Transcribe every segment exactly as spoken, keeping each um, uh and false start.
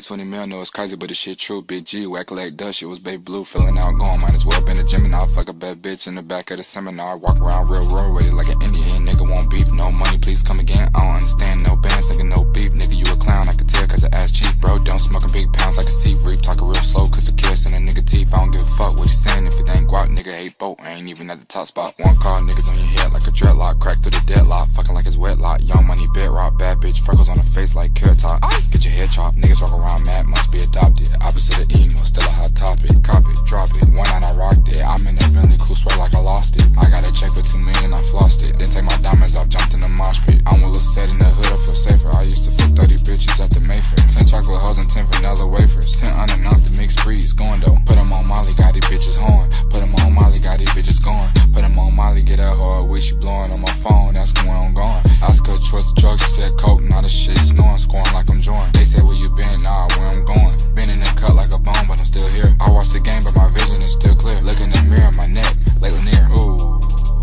twenty mil, know it's crazy, but this shit true. Big G, whack like dust, shit was baby blue. Feeling out gone, might as well been a Gemini. Fuck a bad bitch in the back of the seminar. Walk around real road with it like an Indian. Nigga want beef, no money, please come again. I don't understand, no bands, nigga, no beef. Nigga, you a clown, I can tell cause the ass cheap. Bro, don't smoking big pounds like a sea reef. Talking real slow cause the kiss in a nigga teeth. I don't give a fuck what he saying. If it ain't guap, nigga hate boat. I ain't even at the top spot. One car, niggas on your head like a dreadlock. Crack through the deadlock, fucking like it's wetlock. Young money, bedrock, bad bitch, freckles on the face like carrot top. Get your head chopped, niggas walk around mad, must be adopted. Opposite of emo, still a hot topic. Cop it, drop it, one night I rocked it. I'm in that Bentley cool, swear like I lost it. I got a check for two million, I flossed it. Then take my diamonds off, jumped in the mosh pit. I'm with Lil Set in the hood, I feel safer. I used to flip thirty bitches at the Mayfair. Ten chocolate hoes and ten vanilla wafers. Ten unannounced, the mixed breeds going though. Put them on Molly, got these bitches horn. Put them on Molly, got these bitches going. Put them on Molly, get that hard way she blowing on my phone, that's where I'm going. Ask her choice of drugs, she said coke, now the shit snoring, scoring like I'm joined. They said where you been, nah, where I'm going. Been in the cut like a bone, but I'm still here. I watch the game, but my vision is still clear. Look in the mirror, my neck, late Lanier. Ooh,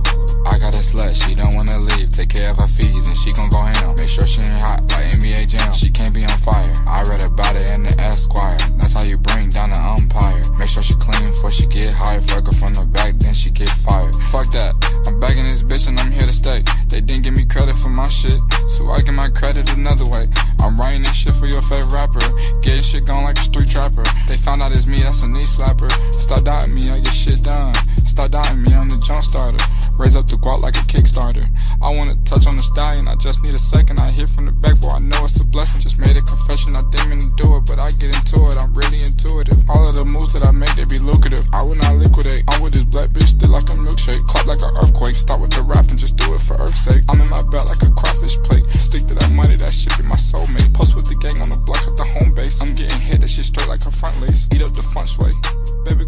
I got a slut, she don't wanna leave. Take care of her fees, and she gon' go ham. Make sure she ain't hot like N B A Jam. She can't be on fire. I read about it in the Esquire. That's how you bring down the umpire. Make sure she clean before she get hired. Fuck her from the back, then she get fired. Fuck that, I'm back in this bitch and I'm here to stay. They didn't give me credit for my shit, so I get my credit another way. I'm writing this shit for your favorite rapper, getting shit gone like a street trapper. They found out it's me, that's a knee slapper. Start doubting me, I get shit done. Start doubting me, I'm the jump starter. Raise up the guap like a Kickstarter. I wanna touch on the stallion, I just need a second. I hear from the back, boy, I know it's a blessing. Just made a confession, I didn't mean to do it, but I get into it, I'm really intuitive. All of the moves that I make, they be lucrative. I would not liquidate, I'm with this black bitch, still like a milkshake. Clap like an earthquake, start with the rap and just do it for earth's sake. I'm in my belt like a crawfish plate. Stick to that money, that shit be my soulmate. Post with the gang on the block at the home base. I'm getting hit, that shit straight like a front lace. Eat up the front sway. Baby